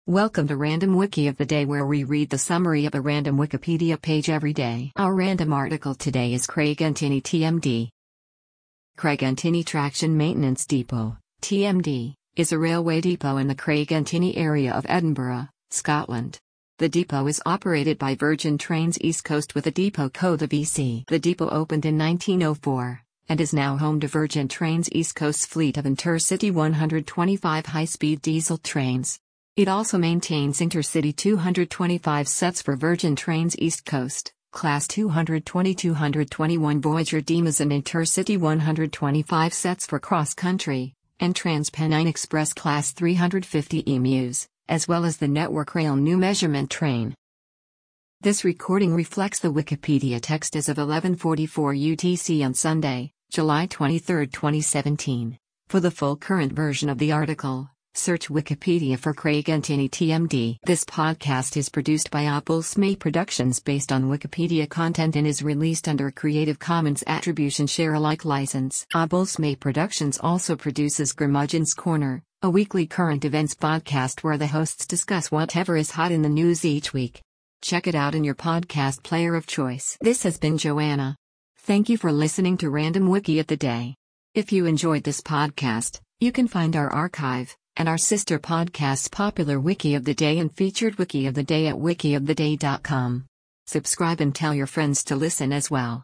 Welcome to Random Wiki of the Day, where we read the summary of a random Wikipedia page every day. Our random article today is Craigentinny TMD. Craigentinny Traction Maintenance Depot, TMD, is a railway depot in the Craigentinny area of Edinburgh, Scotland. The depot is operated by Virgin Trains East Coast with a depot code of EC. The depot opened in 1904, and is now home to Virgin Trains East Coast's fleet of Intercity 125 high-speed diesel trains. It also maintains Intercity 225 sets for Virgin Trains East Coast, Class 220-221 Voyager Demas, and Intercity 125 sets for Cross Country, and TransPennine Express Class 350 EMUs, as well as the Network Rail New Measurement Train. This recording reflects the Wikipedia text as of 11:44 UTC on Sunday, July 23, 2017. For the full current version of the article, search Wikipedia for Craigentinny TMD. This podcast is produced by Oppulsme Productions based on Wikipedia content and is released under a Creative Commons Attribution Share Alike license. Oppulsme Productions also produces Curmudgeon's Corner, a weekly current events podcast where the hosts discuss whatever is hot in the news each week. Check it out in your podcast player of choice. This has been Joanna. Thank you for listening to Random Wiki of the Day. If you enjoyed this podcast, you can find our archive and our sister podcasts Popular Wiki of the Day and Featured Wiki of the Day at wikioftheday.com. Subscribe and tell your friends to listen as well.